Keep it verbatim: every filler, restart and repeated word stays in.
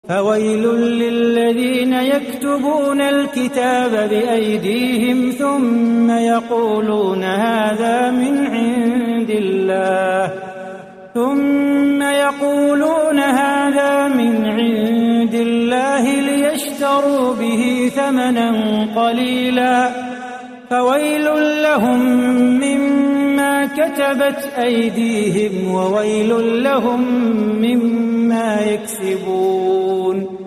فويل للذين يكتبون الكتاب بأيديهم ثم يقولون هذا من عند الله ثم يقولون هذا من عند الله ليشتروا به ثمنا قليلا فويل لهم مما كتبت أيديهم وويل لهم مما يكسبون